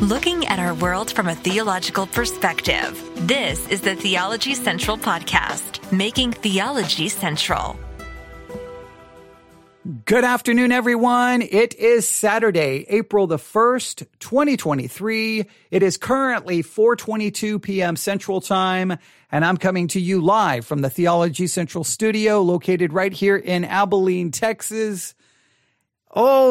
Looking at our world from a theological perspective. This is the Theology Central Podcast, making theology central. Good afternoon, everyone. It is Saturday, April the 1st, 2023. It is currently 4:22 p.m. Central Time, and I'm coming to you live from the Theology Central studio located right here in Abilene, Texas. Oh,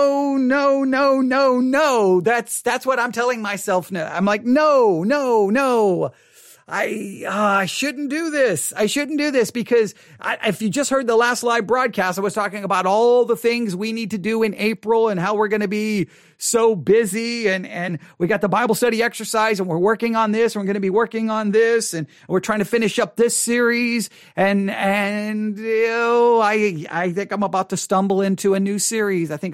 no. That's what I'm telling myself now. I'm like, no. I shouldn't do this. I shouldn't do this because if you just heard the last live broadcast, I was talking about all the things we need to do in April and how we're going to be so busy and we got the Bible study exercise and we're working on this and we're going to be working on this and we're trying to finish up this series and I think I'm about to stumble into a new series. And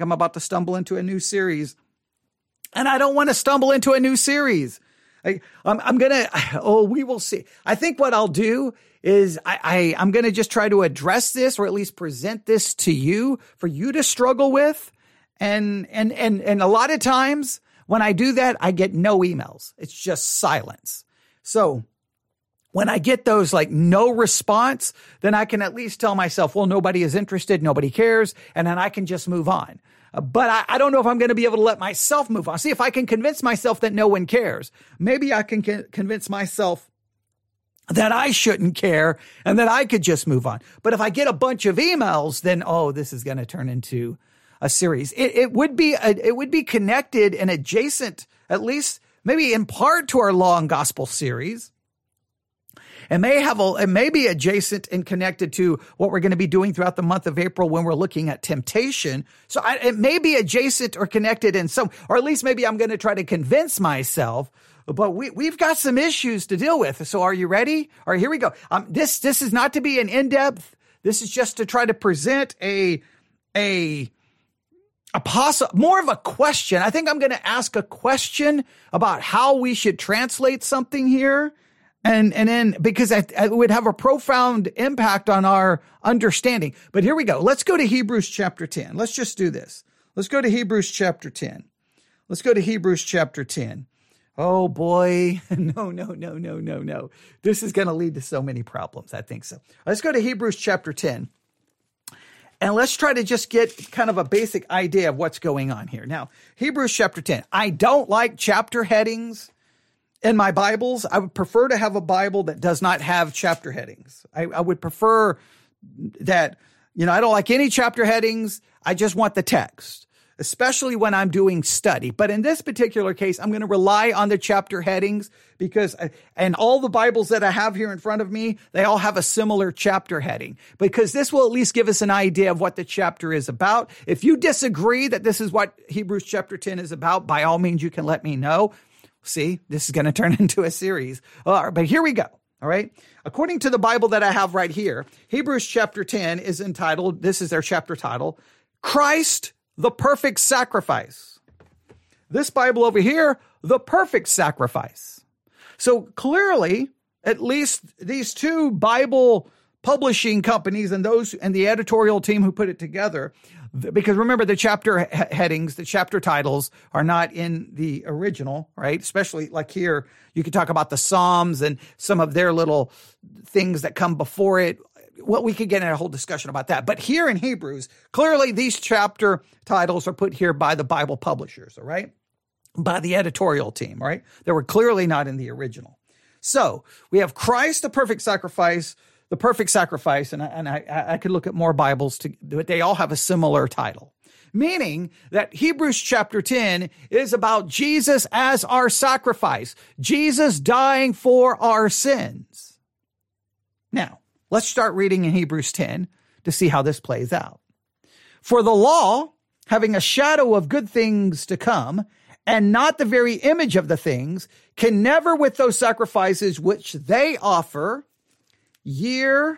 I don't want to stumble into a new series. we will see. I think what I'll do is I'm going to just try to address this or at least present this to you for you to struggle with. And a lot of times when I do that, I get no emails. It's just silence. So when I get those like no response, then I can at least tell myself, well, nobody is interested. Nobody cares. And then I can just move on. But I don't know if I'm going to be able to let myself move on. See, if I can convince myself that no one cares, maybe I can convince myself that I shouldn't care and that I could just move on. But if I get a bunch of emails, then, this is going to turn into a series. It would be connected and adjacent, at least maybe in part to our Law and Gospel series. It may be adjacent and connected to what we're going to be doing throughout the month of April when we're looking at temptation. So it may be adjacent or connected in some, or at least maybe I'm going to try to convince myself. But we've got some issues to deal with. So are you ready? All right, here we go. This is not to be an in-depth. This is just to try to present more of a question. I think I'm going to ask a question about how we should translate something here. And then because it would have a profound impact on our understanding. But here we go. Let's go to Hebrews chapter 10. Let's just do this. Let's go to Hebrews chapter 10. Oh boy. No. This is going to lead to so many problems. I think so. Let's go to Hebrews chapter 10. And let's try to just get kind of a basic idea of what's going on here. Now, Hebrews chapter 10. I don't like chapter headings in my Bibles. I would prefer to have a Bible that does not have chapter headings. I would prefer that, I don't like any chapter headings. I just want the text, especially when I'm doing study. But in this particular case, I'm going to rely on the chapter headings and all the Bibles that I have here in front of me, they all have a similar chapter heading because this will at least give us an idea of what the chapter is about. If you disagree that this is what Hebrews chapter 10 is about, by all means, you can let me know. See, this is going to turn into a series. All right, but here we go. All right. According to the Bible that I have right here, Hebrews chapter 10 is entitled, this is their chapter title, Christ, the Perfect Sacrifice. This Bible over here, the Perfect Sacrifice. So clearly, at least these two Bible publishing companies and the editorial team who put it together, because remember the chapter headings, the chapter titles are not in the original, right? Especially like here, you could talk about the Psalms and some of their little things that come before it. Well, we could get in a whole discussion about that. But here in Hebrews, clearly these chapter titles are put here by the Bible publishers, all right? By the editorial team, right? They were clearly not in the original. So we have Christ, the perfect sacrifice, and I could look at more Bibles, but they all have a similar title, meaning that Hebrews chapter 10 is about Jesus as our sacrifice, Jesus dying for our sins. Now, let's start reading in Hebrews 10 to see how this plays out. For the law, having a shadow of good things to come, and not the very image of the things, can never with those sacrifices which they offer year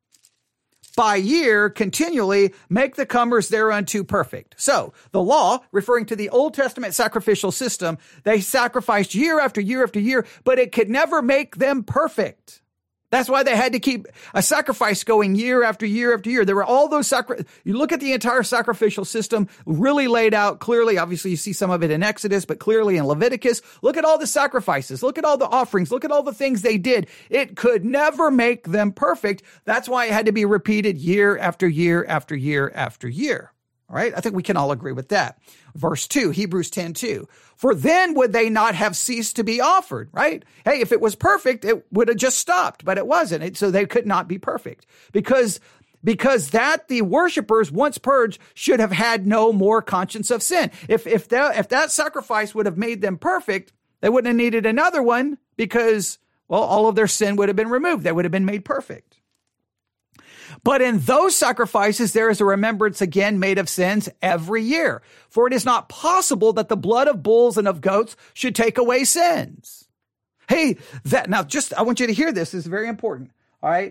by year continually make the comers thereunto perfect. So the law, referring to the Old Testament sacrificial system, they sacrificed year after year after year, but it could never make them perfect. That's why they had to keep a sacrifice going year after year after year. There were all those you look at the entire sacrificial system really laid out clearly. Obviously, you see some of it in Exodus, but clearly in Leviticus. Look at all the sacrifices. Look at all the offerings. Look at all the things they did. It could never make them perfect. That's why it had to be repeated year after year after year after year. All right. I think we can all agree with that. Verse 2, Hebrews 10:2. For then would they not have ceased to be offered, right? Hey, if it was perfect, it would have just stopped, but it wasn't. So they could not be perfect because that the worshipers once purged should have had no more conscience of sin. If that sacrifice would have made them perfect, they wouldn't have needed another one because, well, all of their sin would have been removed. They would have been made perfect. But in those sacrifices, there is a remembrance again made of sins every year. For it is not possible that the blood of bulls and of goats should take away sins. Hey, I want you to hear this. This is very important. All right.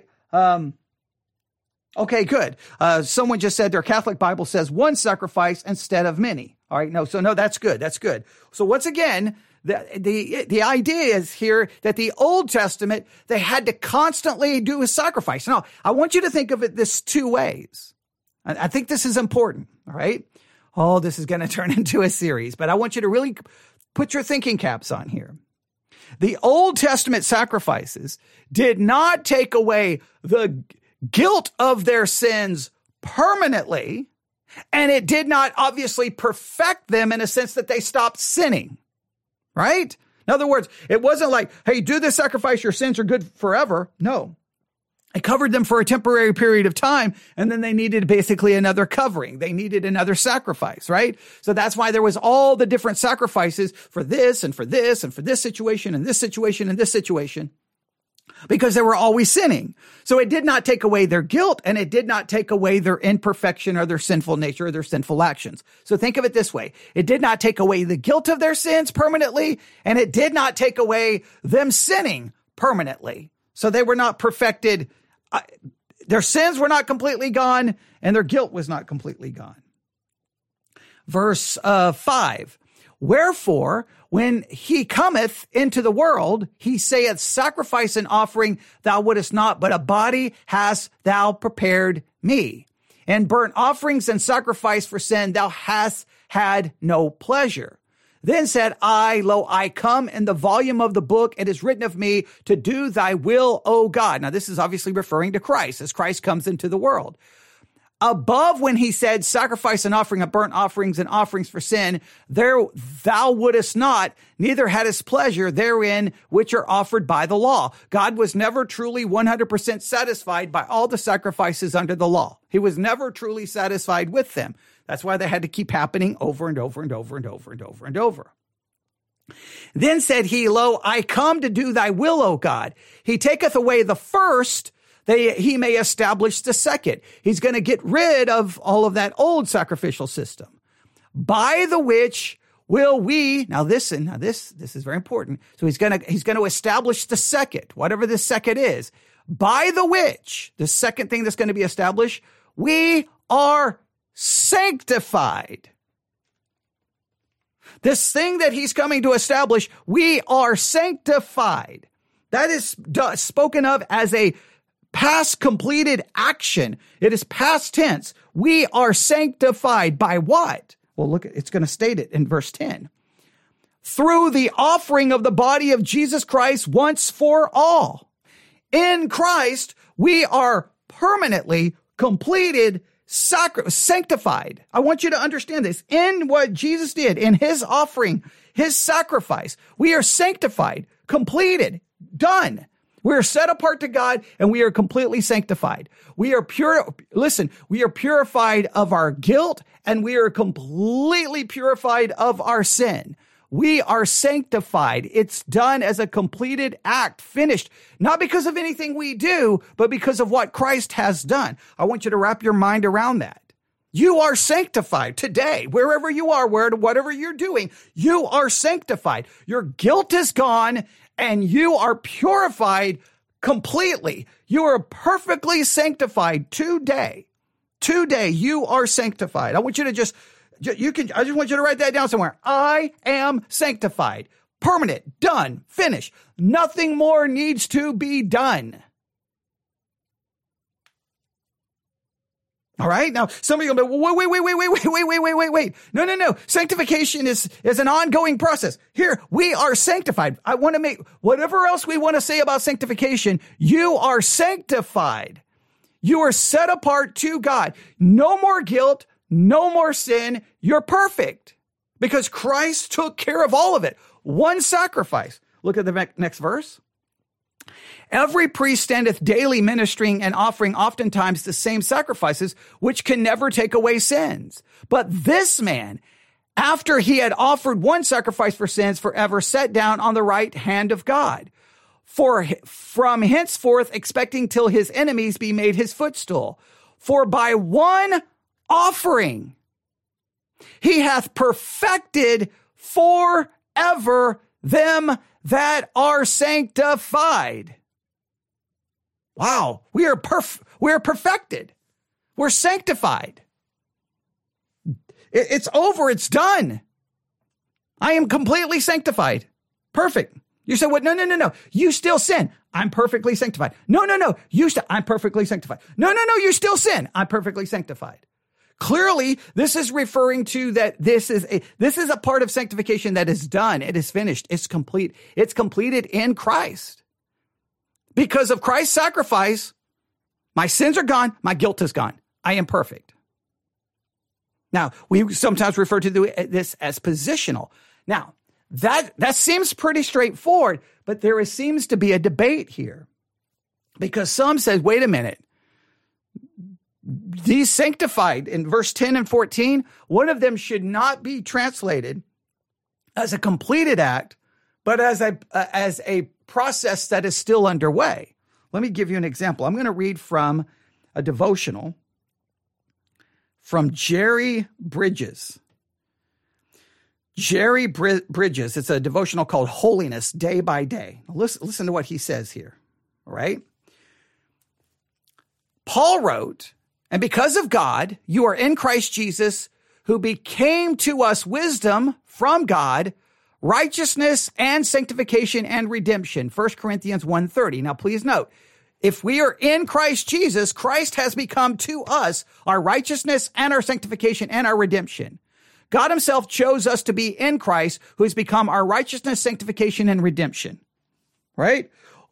Okay, good. Someone just said their Catholic Bible says one sacrifice instead of many. All right. No, that's good. That's good. So once again, the idea is here that the Old Testament, they had to constantly do a sacrifice. Now, I want you to think of it this two ways. I think this is important. All right. Oh, this is going to turn into a series, but I want you to really put your thinking caps on here. The Old Testament sacrifices did not take away the guilt of their sins permanently, and it did not obviously perfect them in a sense that they stopped sinning. Right? In other words, it wasn't like, hey, do this sacrifice, your sins are good forever. No. It covered them for a temporary period of time, and then they needed basically another covering. They needed another sacrifice, right? So that's why there was all the different sacrifices for this and for this and for this situation and this situation and this situation, because they were always sinning. So it did not take away their guilt, and it did not take away their imperfection or their sinful nature or their sinful actions. So think of it this way. It did not take away the guilt of their sins permanently, and it did not take away them sinning permanently. So they were not perfected. Their sins were not completely gone, and their guilt was not completely gone. Verse 5. Wherefore, when he cometh into the world, he saith, sacrifice and offering thou wouldest not, but a body hast thou prepared me. And burnt offerings and sacrifice for sin thou hast had no pleasure. Then said I, lo, I come in the volume of the book. It is written of me to do thy will, O God. Now, this is obviously referring to Christ as Christ comes into the world. Above when he said sacrifice and offering of burnt offerings and offerings for sin, there thou wouldest not, neither hadst pleasure therein which are offered by the law. God was never truly 100% satisfied by all the sacrifices under the law. He was never truly satisfied with them. That's why they had to keep happening over and over and over and over and over and over. Then said he, lo, I come to do thy will, O God. He taketh away the first, he may establish the second. He's going to get rid of all of that old sacrificial system, by the which will we, now this is very important. So he's going to establish the second, whatever this second is, by the which, the second thing that's going to be established, we are sanctified. This thing that he's coming to establish, we are sanctified. That is spoken of as a past completed action. It is past tense. We are sanctified by what? Well, look, it's going to state it in verse 10. Through the offering of the body of Jesus Christ once for all. In Christ, we are permanently completed, sanctified. I want you to understand this. In what Jesus did, in his offering, his sacrifice, we are sanctified, completed, done. We are set apart to God, and we are completely sanctified. We are pure. Listen, we are purified of our guilt, and we are completely purified of our sin. We are sanctified. It's done as a completed act, finished, not because of anything we do, but because of what Christ has done. I want you to wrap your mind around that. You are sanctified today, wherever you are, whatever you're doing, you are sanctified. Your guilt is gone, and you are purified completely. You are perfectly sanctified today. Today, you are sanctified. I want you to I just want you to write that down somewhere. I am sanctified. Permanent. Done. Finished. Nothing more needs to be done. All right. Now, some of you are going to be, wait. No. Sanctification is an ongoing process. Here, we are sanctified. I want to make whatever else we want to say about sanctification. You are sanctified. You are set apart to God. No more guilt, no more sin. You're perfect because Christ took care of all of it. One sacrifice. Look at the next verse. Every priest standeth daily ministering and offering oftentimes the same sacrifices, which can never take away sins. But this man, after he had offered one sacrifice for sins forever, sat down on the right hand of God. For from henceforth expecting till his enemies be made his footstool. For by one offering he hath perfected forever them that are sanctified. Wow, we are perfected. We're sanctified. It's over. It's done. I am completely sanctified. Perfect. You say, what? No. You still sin. I'm perfectly sanctified. No. I'm perfectly sanctified. No. You still sin. I'm perfectly sanctified. Clearly, this is referring to that this is a part of sanctification that is done. It is finished. It's complete. It's completed in Christ. Because of Christ's sacrifice, my sins are gone. My guilt is gone. I am perfect. Now, we sometimes refer to this as positional. Now, that seems pretty straightforward, but there seems to be a debate here. Because some says, wait a minute. These sanctified in verse 10 and 14, one of them should not be translated as a completed act, but as a process that is still underway. Let me give you an example. I'm going to read from a devotional from Jerry Bridges. Jerry Bridges, it's a devotional called Holiness Day by Day. Listen to what he says here, all right? Paul wrote, and because of God, you are in Christ Jesus, who became to us wisdom from God, righteousness and sanctification and redemption. 1 Corinthians 1:30. Now, please note, if we are in Christ Jesus, Christ has become to us our righteousness and our sanctification and our redemption. God himself chose us to be in Christ, who has become our righteousness, sanctification, and redemption. Right?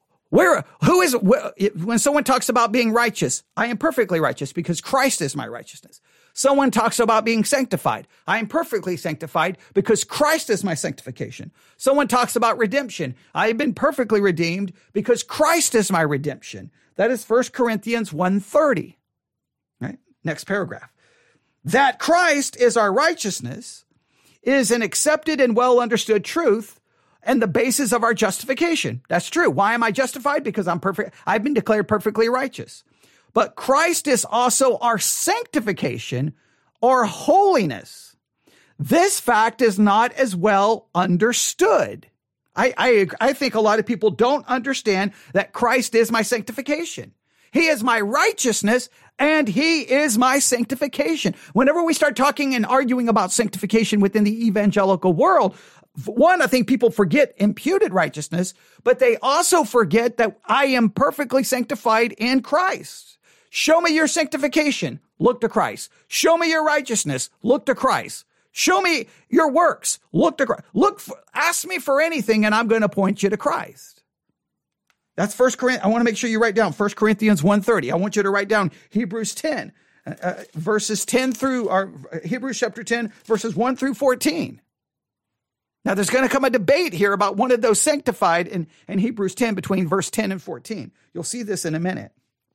When someone talks about being righteous, I am perfectly righteous because Christ is my righteousness. Someone talks about being sanctified. I am perfectly sanctified because Christ is my sanctification. Someone talks about redemption. I have been perfectly redeemed because Christ is my redemption. That is 1 Corinthians 1:30. Right? Next paragraph. That Christ is our righteousness is an accepted and well understood truth and the basis of our justification. That's true. Why am I justified? Because I'm perfect. I've been declared perfectly righteous. But Christ is also our sanctification or holiness. This fact is not as well understood. I think a lot of people don't understand that Christ is my sanctification. He is my righteousness and he is my sanctification. Whenever we start talking and arguing about sanctification within the evangelical world, one, I think people forget imputed righteousness, but they also forget that I am perfectly sanctified in Christ. Show me your sanctification. Look to Christ. Show me your righteousness. Look to Christ. Show me your works. Look to Christ. Ask me for anything and I'm going to point you to Christ. That's 1 Corinthians. I want to make sure you write down 1 Corinthians 1:30. I want you to write down Hebrews 10, verses 10 through, or Hebrews chapter 10, verses 1 through 14. Now, there's going to come a debate here about one of those sanctified in Hebrews 10 between verse 10 and 14. You'll see this in a minute.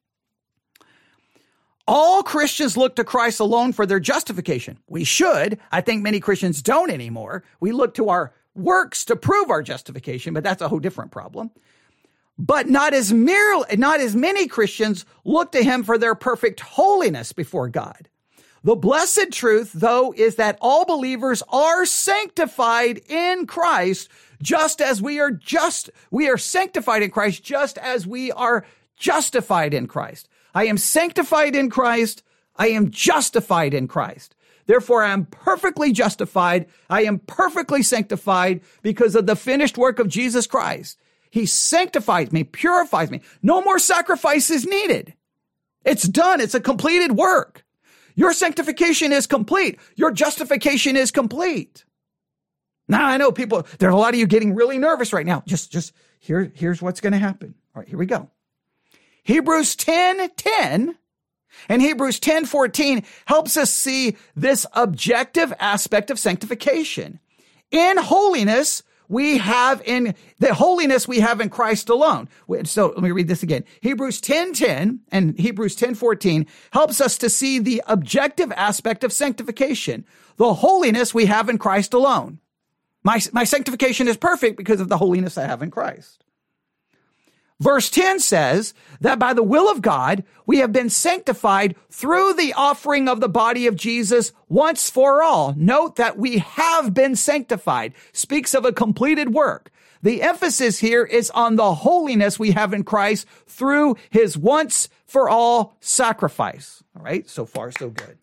All Christians look to Christ alone for their justification. We should. I think many Christians don't anymore. We look to our works to prove our justification, but that's a whole different problem. But not as many Christians look to him for their perfect holiness before God. The blessed truth, though, is that all believers are sanctified in Christ, just as we are sanctified in Christ, just as we are justified in Christ. I am sanctified in Christ. I am justified in Christ. Therefore, I am perfectly justified. I am perfectly sanctified because of the finished work of Jesus Christ. He sanctifies me, purifies me. No more sacrifice is needed. It's done. It's a completed work. Your sanctification is complete. Your justification is complete. Now, I know people, there's a lot of you getting really nervous right now. Here's what's going to happen. All right, here we go. Hebrews 10:10 and Hebrews 10:14 helps us see this objective aspect of sanctification. In holiness, we have in Christ alone. So let me read this again. Hebrews 10:10 and Hebrews 10:14 helps us to see the objective aspect of sanctification. The holiness we have in Christ alone. My sanctification is perfect because of the holiness I have in Christ. Verse 10 says that by the will of God, we have been sanctified through the offering of the body of Jesus once for all. Note that we have been sanctified. Speaks of a completed work. The emphasis here is on the holiness we have in Christ through his once for all sacrifice. All right. So far, so good.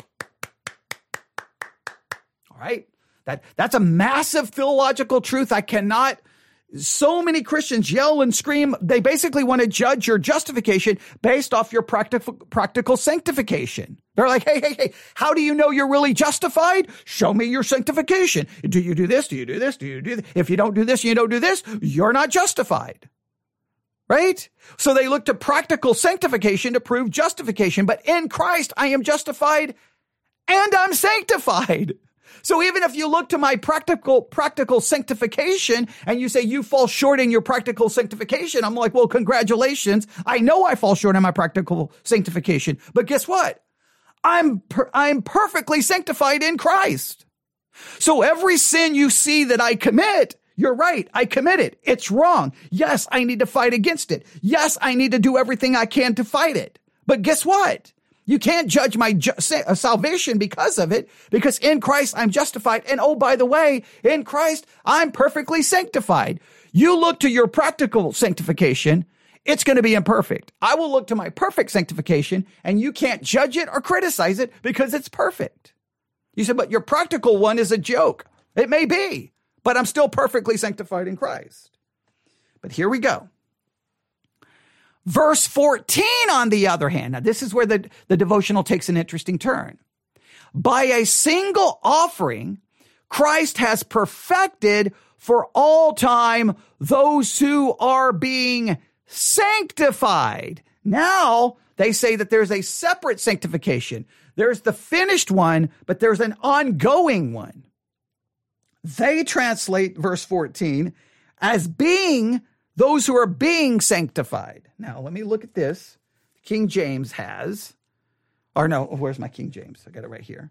All right. That's a massive theological truth. So many Christians yell and scream. They basically want to judge your justification based off your practical sanctification. They're like, hey, how do you know you're really justified? Show me your sanctification. Do you do this? Do you do this? Do you do this? If you don't do this, you don't do this, you're not justified. Right? So they look to practical sanctification to prove justification. But in Christ, I am justified and I'm sanctified. So even if you look to my practical sanctification and you say you fall short in your practical sanctification, I'm like, well, congratulations. I know I fall short in my practical sanctification, but guess what? I'm perfectly sanctified in Christ. So every sin you see that I commit, you're right. I commit it. It's wrong. Yes, I need to fight against it. Yes, I need to do everything I can to fight it. But guess what? You can't judge my salvation because of it, because in Christ I'm justified. And oh, by the way, in Christ I'm perfectly sanctified. You look to your practical sanctification, it's going to be imperfect. I will look to my perfect sanctification, and you can't judge it or criticize it because it's perfect. You said, but your practical one is a joke. It may be, but I'm still perfectly sanctified in Christ. But here we go. Verse 14, on the other hand, now this is where the devotional takes an interesting turn. By a single offering, Christ has perfected for all time those who are being sanctified. Now, they say that there's a separate sanctification. There's the finished one, but there's an ongoing one. They translate verse 14 as being those who are being sanctified. Now, let me look at this. King James has, or no, where's my King James? I got it right here.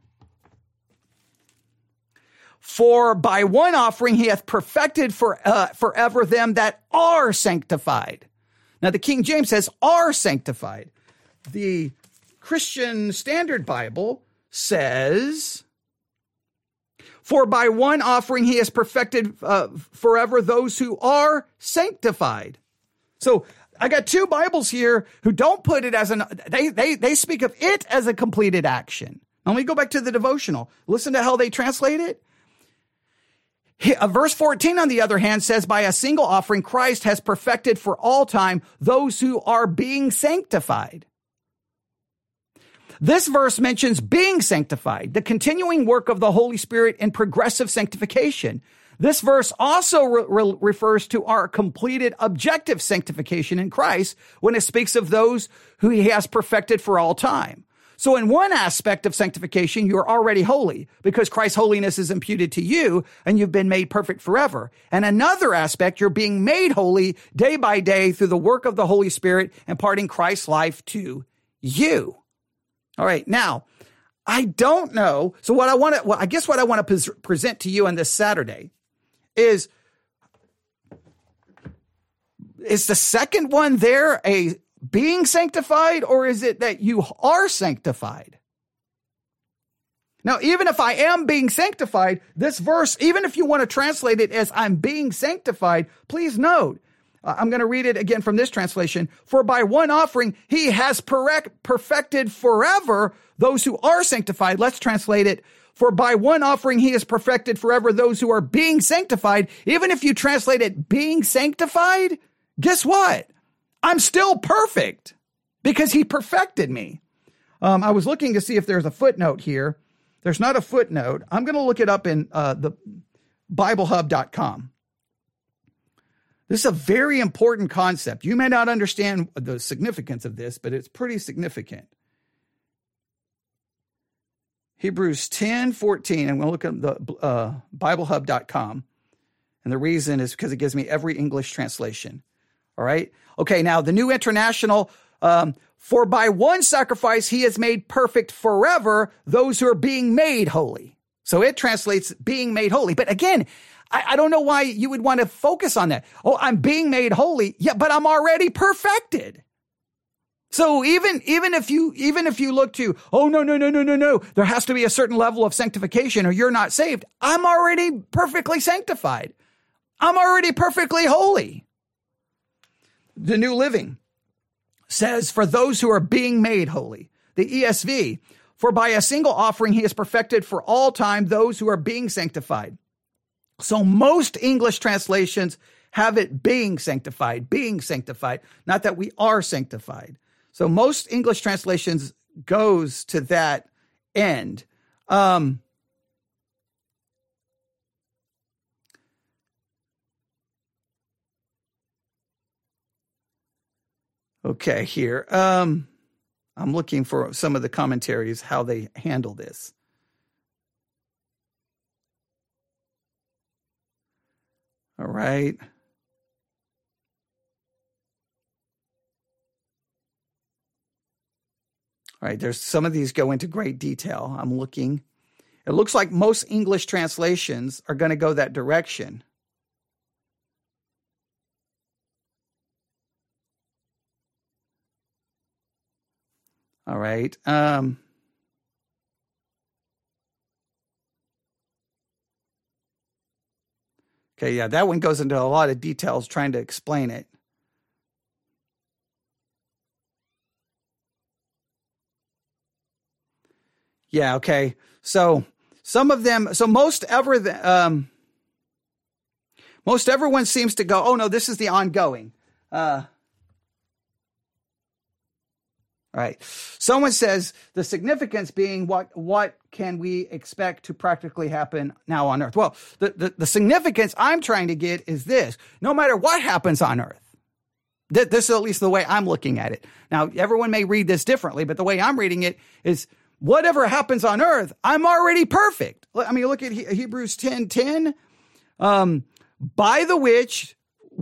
For by one offering he hath perfected forever them that are sanctified. Now, the King James says are sanctified. The Christian Standard Bible says, for by one offering he has perfected forever those who are sanctified. So I got two Bibles here who don't put it as they speak of it as a completed action. Now, let me go back to the devotional. Listen to how they translate it. Verse 14, on the other hand, says, by a single offering, Christ has perfected for all time those who are being sanctified. This verse mentions being sanctified, the continuing work of the Holy Spirit in progressive sanctification. This verse also refers to our completed objective sanctification in Christ when it speaks of those who he has perfected for all time. So in one aspect of sanctification, you're already holy because Christ's holiness is imputed to you and you've been made perfect forever. And another aspect, you're being made holy day by day through the work of the Holy Spirit imparting Christ's life to you. All right. Now, I don't know. So what I want to present to you on this Saturday is the second one there a being sanctified, or is it that you are sanctified? Now, even if I am being sanctified, this verse, even if you want to translate it as I'm being sanctified, please note, I'm going to read it again from this translation. For by one offering, he has perfected forever those who are sanctified. Let's translate it. For by one offering, he has perfected forever those who are being sanctified. Even if you translate it being sanctified, guess what? I'm still perfect because he perfected me. I was looking to see if there's a footnote here. There's not a footnote. I'm going to look it up in the BibleHub.com. This is a very important concept. You may not understand the significance of this, but it's pretty significant. Hebrews 10:14, and we'll look at the BibleHub.com. And the reason is because it gives me every English translation. All right? Okay, now the New International, for by one sacrifice he has made perfect forever those who are being made holy. So it translates being made holy. But again, I don't know why you would want to focus on that. Oh, I'm being made holy. Yeah, but I'm already perfected. So even if you look to, oh, no, there has to be a certain level of sanctification or you're not saved. I'm already perfectly sanctified. I'm already perfectly holy. The New Living says, for those who are being made holy. The ESV, for by a single offering he has perfected for all time those who are being sanctified. So most English translations have it being sanctified, not that we are sanctified. So most English translations goes to that end. Okay, here. I'm looking for some of the commentaries, how they handle this. All right. All right, there's some of these go into great detail. I'm looking. It looks like most English translations are going to go that direction. All right. Okay, yeah, that one goes into a lot of details trying to explain it. Yeah, okay. So some of them, so most everyone seems to go, oh no, this is the ongoing. All right. Someone says the significance being what can we expect to practically happen now on earth? Well, the significance I'm trying to get is this. No matter what happens on earth, this is at least the way I'm looking at it. Now, everyone may read this differently, but the way I'm reading it is whatever happens on earth, I'm already perfect. I mean, look at Hebrews 10:10. By the which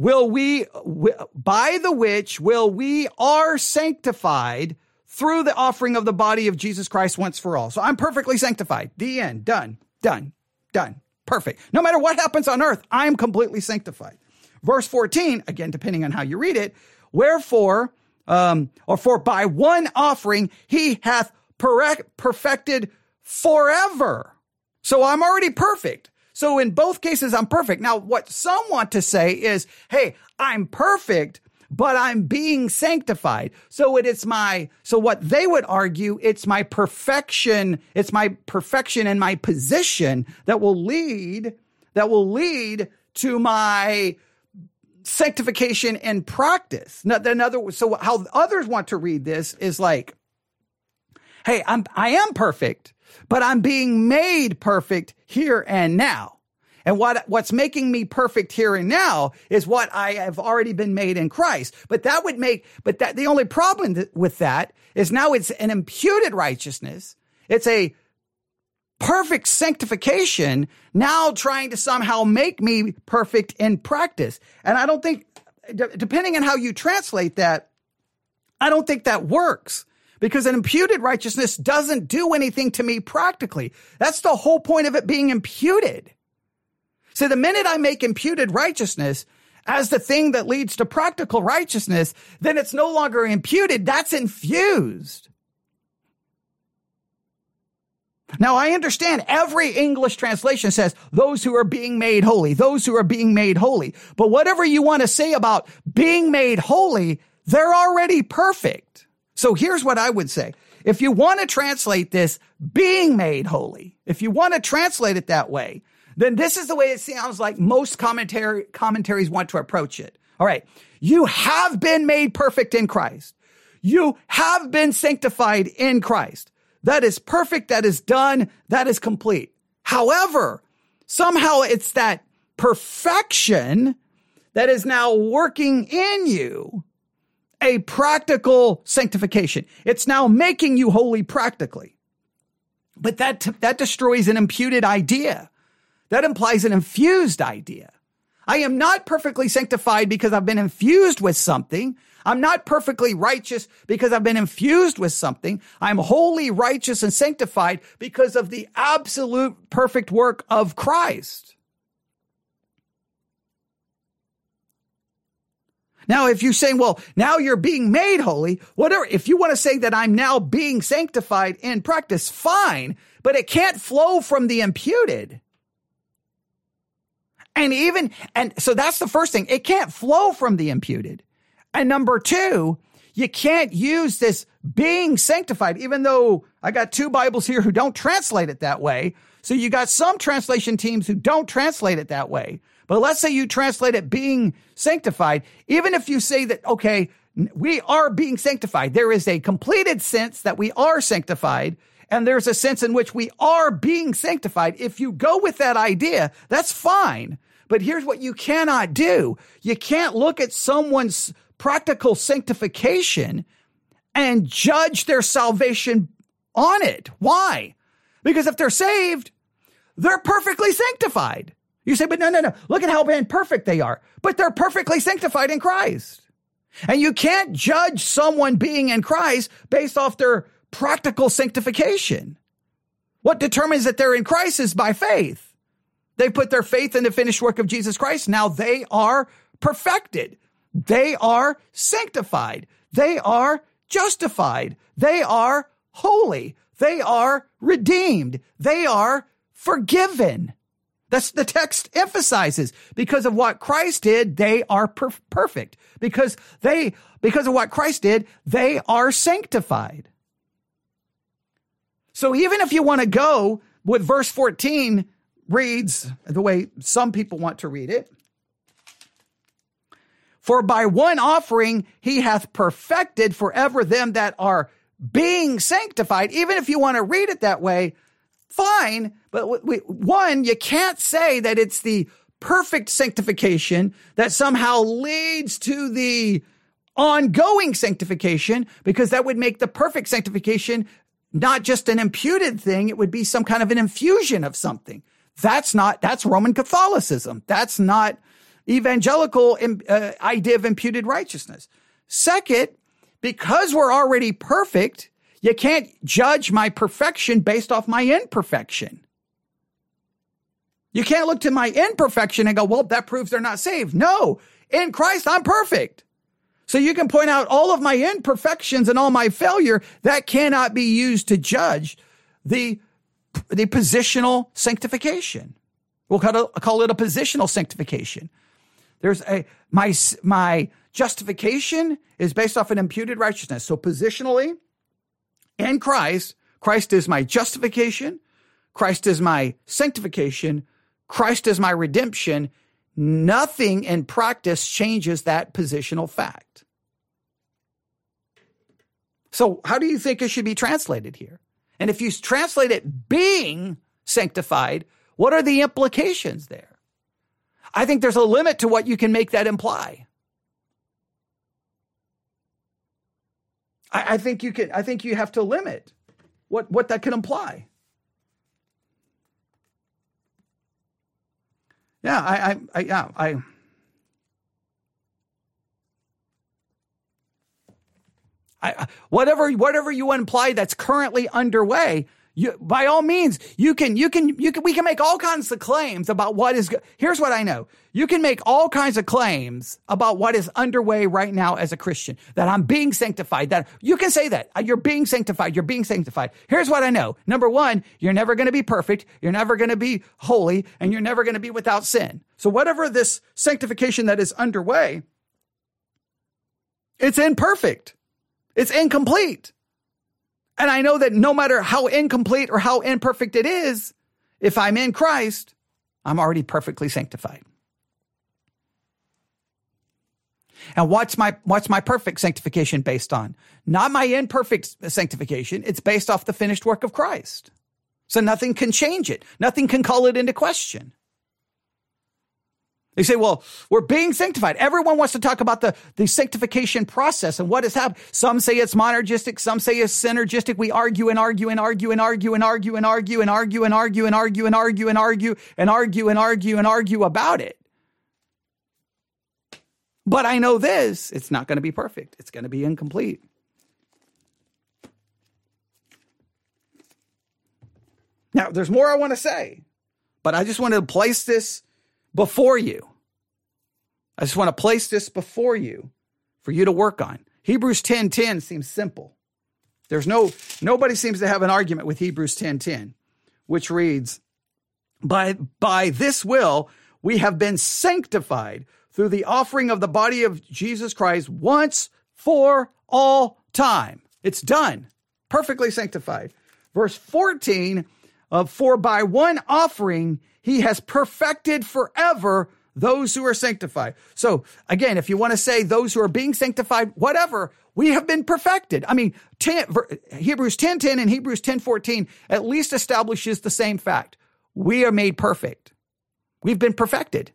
we are sanctified through the offering of the body of Jesus Christ once for all. So I'm perfectly sanctified. The end. Done. Perfect. No matter what happens on earth, I'm completely sanctified. Verse 14, again, depending on how you read it, wherefore, for by one offering he hath perfected forever. So I'm already perfect. So in both cases, I'm perfect. Now, what some want to say is, hey, I'm perfect, but I'm being sanctified. So what they would argue, it's my perfection and my position that will lead to my sanctification in practice. So how others want to read this is like, hey, I am perfect, but I'm being made perfect here and now. And what's making me perfect here and now is what I have already been made in Christ. But the only problem with that is now it's an imputed righteousness. It's a perfect sanctification now trying to somehow make me perfect in practice. And I don't think, depending on how you translate that, I don't think that works. Because an imputed righteousness doesn't do anything to me practically. That's the whole point of it being imputed. So the minute I make imputed righteousness as the thing that leads to practical righteousness, then it's no longer imputed, that's infused. Now, I understand every English translation says those who are being made holy, those who are being made holy. But whatever you want to say about being made holy, they're already perfect. So here's what I would say. If you want to translate this being made holy, if you want to translate it that way, then this is the way it sounds like most commentaries want to approach it. All right. You have been made perfect in Christ. You have been sanctified in Christ. That is perfect. That is done. That is complete. However, somehow it's that perfection that is now working in you a practical sanctification. It's now making you holy practically. But that destroys an imputed idea. That implies an infused idea. I am not perfectly sanctified because I've been infused with something. I'm not perfectly righteous because I've been infused with something. I'm wholly righteous and sanctified because of the absolute perfect work of Christ. Now, if you're saying, well, now you're being made holy, whatever, if you want to say that I'm now being sanctified in practice, fine, but it can't flow from the imputed. And so that's the first thing. It can't flow from the imputed. And number two, you can't use this being sanctified, even though I got two Bibles here who don't translate it that way. So you got some translation teams who don't translate it that way. But let's say you translate it being sanctified. Even if you say that, okay, we are being sanctified, there is a completed sense that we are sanctified, and there's a sense in which we are being sanctified. If you go with that idea, that's fine. But here's what you cannot do. You can't look at someone's practical sanctification and judge their salvation on it. Why? Because if they're saved, they're perfectly sanctified. You say, but no. Look at how imperfect they are. But they're perfectly sanctified in Christ. And you can't judge someone being in Christ based off their practical sanctification. What determines that they're in Christ is by faith. They put their faith in the finished work of Jesus Christ. Now they are perfected. They are sanctified. They are justified. They are holy. They are redeemed. They are forgiven. That's the text emphasizes. Because of what Christ did, they are perfect. Because of what Christ did, they are sanctified. So even if you want to go with verse 14 reads the way some people want to read it, for by one offering he hath perfected forever them that are being sanctified. Even if you want to read it that way, fine. But one, you can't say that it's the perfect sanctification that somehow leads to the ongoing sanctification, because that would make the perfect sanctification not just an imputed thing. It would be some kind of an infusion of something. That's Roman Catholicism. That's not evangelical idea of imputed righteousness. Second, because we're already perfect, you can't judge my perfection based off my imperfection. You can't look to my imperfection and go, well, that proves they're not saved. No, in Christ, I'm perfect. So you can point out all of my imperfections and all my failure. That cannot be used to judge the positional sanctification. We'll call it a positional sanctification. My justification is based off an imputed righteousness. So positionally, in Christ is my justification. Christ is my sanctification. Christ is my redemption. Nothing in practice changes that positional fact. So how do you think it should be translated here? And if you translate it being sanctified, what are the implications there? I think there's a limit to what you can make that imply. I think you have to limit what that can imply. Yeah, whatever you imply that's currently underway, by all means, we can make all kinds of claims about what is. Here's what I know. You can make all kinds of claims about what is underway right now as a Christian, that I'm being sanctified, that you can say that you're being sanctified. You're being sanctified. Here's what I know. Number one, you're never going to be perfect. You're never going to be holy, and you're never going to be without sin. So whatever this sanctification that is underway, it's imperfect. It's incomplete. And I know that no matter how incomplete or how imperfect it is, if I'm in Christ, I'm already perfectly sanctified. And what's my perfect sanctification based on? Not my imperfect sanctification. It's based off the finished work of Christ. So nothing can change it. Nothing can call it into question. They say, well, we're being sanctified. Everyone wants to talk about the sanctification process and what has happened. Some say it's monergistic. Some say it's synergistic. We argue and argue and argue and argue and argue and argue and argue and argue and argue and argue and argue and argue and argue and argue about it. But I know this, it's not going to be perfect. It's going to be incomplete. Now, there's more I want to say, but I just want to place this before you. I just want to place this before you for you to work on. Hebrews 10:10 seems simple. Nobody seems to have an argument with Hebrews 10:10, which reads, by this will we have been sanctified through the offering of the body of Jesus Christ once for all time. It's done. Perfectly sanctified. Verse 14, for by one offering he has perfected forever those who are sanctified. So again, if you want to say those who are being sanctified, whatever, we have been perfected. I mean, Hebrews 10:10 and Hebrews 10:14 at least establishes the same fact. We are made perfect. We've been perfected.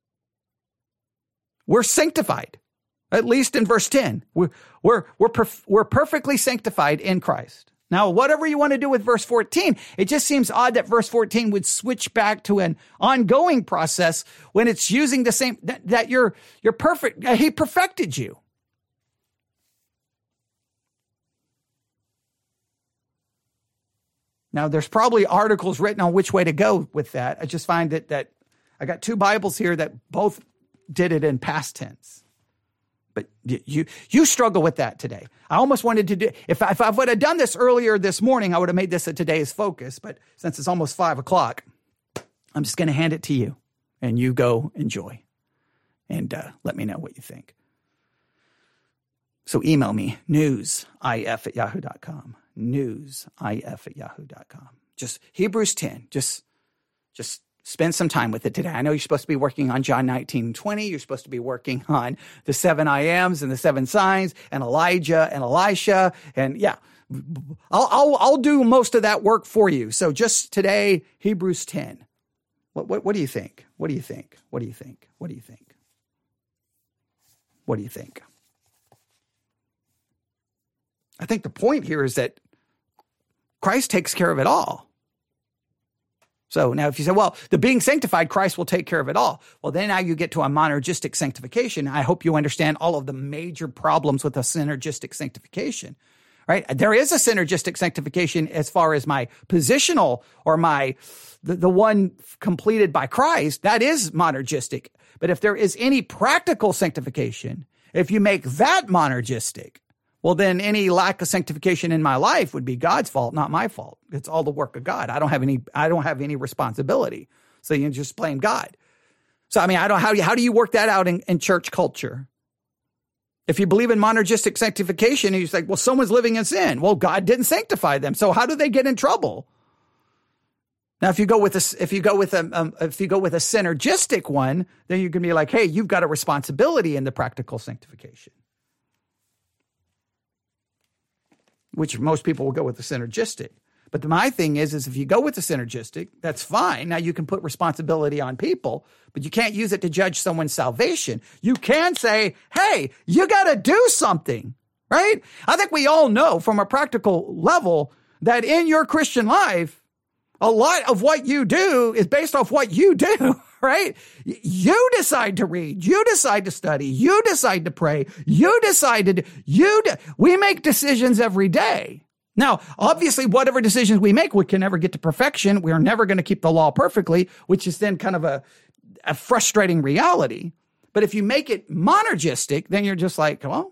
We're sanctified, at least in verse 10. We're perfectly sanctified in Christ. Now, whatever you want to do with verse 14, it just seems odd that verse 14 would switch back to an ongoing process when it's using the same, that you're perfect. He perfected you. Now, there's probably articles written on which way to go with that. I just find that I got two Bibles here that both did it in past tense. But you struggle with that today. I almost wanted to do, if I would have done this earlier this morning, I would have made this a today's focus. But since it's almost 5:00, I'm just going to hand it to you and you go enjoy and let me know what you think. So email me, newsif@yahoo.com, newsif@yahoo.com. Just Hebrews 10, just spend some time with it today. I know you're supposed to be working on John 19:20. You're supposed to be working on the 7 I ams and the 7 signs and Elijah and Elisha. And yeah, I'll do most of that work for you. So just today, Hebrews 10. What do you think? What do you think? What do you think? What do you think? What do you think? I think the point here is that Christ takes care of it all. So now if you say, well, the being sanctified, Christ will take care of it all. Well, then now you get to a monergistic sanctification. I hope you understand all of the major problems with a synergistic sanctification, right? There is a synergistic sanctification as far as my positional or the one completed by Christ. That is monergistic. But if there is any practical sanctification, if you make that monergistic, well, then any lack of sanctification in my life would be God's fault, not my fault. It's all the work of God. I don't have any responsibility. So you just blame God. So, I mean, how do you work that out in church culture? If you believe in monergistic sanctification and you're like, well, someone's living in sin. Well, God didn't sanctify them. So how do they get in trouble? Now, if you go with a synergistic one, then you can be like, hey, you've got a responsibility in the practical sanctification. Which most people will go with the synergistic. But my thing is if you go with the synergistic, that's fine. Now you can put responsibility on people, but you can't use it to judge someone's salvation. You can say, hey, you got to do something, right? I think we all know from a practical level that in your Christian life, a lot of what you do is based off what you do, right? You decide to read. You decide to study. You decide to pray. We make decisions every day. Now, obviously, whatever decisions we make, we can never get to perfection. We are never going to keep the law perfectly, which is then kind of a frustrating reality. But if you make it monergistic, then you're just like, well,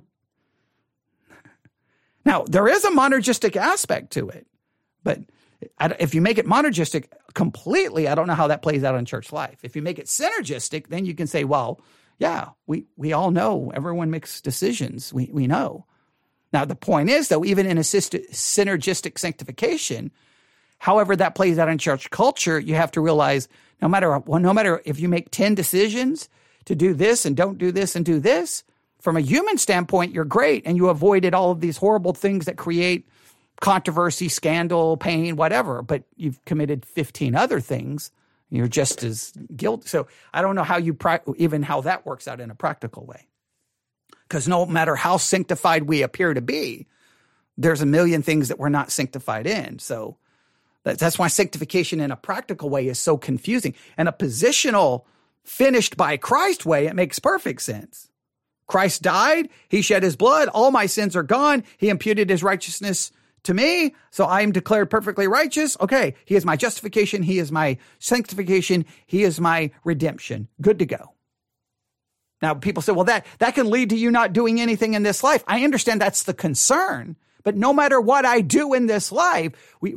now there is a monergistic aspect to it, but if you make it monergistic completely, I don't know how that plays out in church life. If you make it synergistic, then you can say, well, yeah, we all know. Everyone makes decisions. We know. Now, the point is, though, even in a synergistic sanctification, however that plays out in church culture, you have to realize no matter if you make 10 decisions, to do this and don't do this and do this. From a human standpoint, you're great, and you avoided all of these horrible things that create controversy, scandal, pain, whatever, but you've committed 15 other things. You're just as guilty. So I don't know how even how that works out in a practical way. Because no matter how sanctified we appear to be, there's a million things that we're not sanctified in. So that's why sanctification in a practical way is so confusing. And a positional, finished by Christ way, it makes perfect sense. Christ died. He shed his blood. All my sins are gone. He imputed his righteousness to me. So I am declared perfectly righteous. Okay. He is my justification. He is my sanctification. He is my redemption. Good to go. Now people say, well, that can lead to you not doing anything in this life. I understand that's the concern, but no matter what I do in this life, in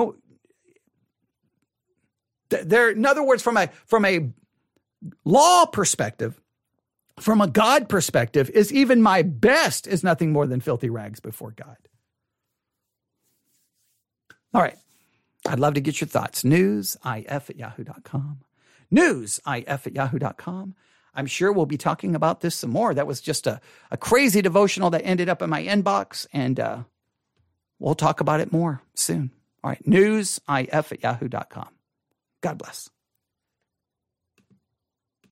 other words, from a law perspective, from a God perspective, is even my best is nothing more than filthy rags before God. All right. I'd love to get your thoughts. newsif@yahoo.com. newsif@yahoo.com. I'm sure we'll be talking about this some more. That was just a crazy devotional that ended up in my inbox, and we'll talk about it more soon. All right. newsif@yahoo.com. God bless.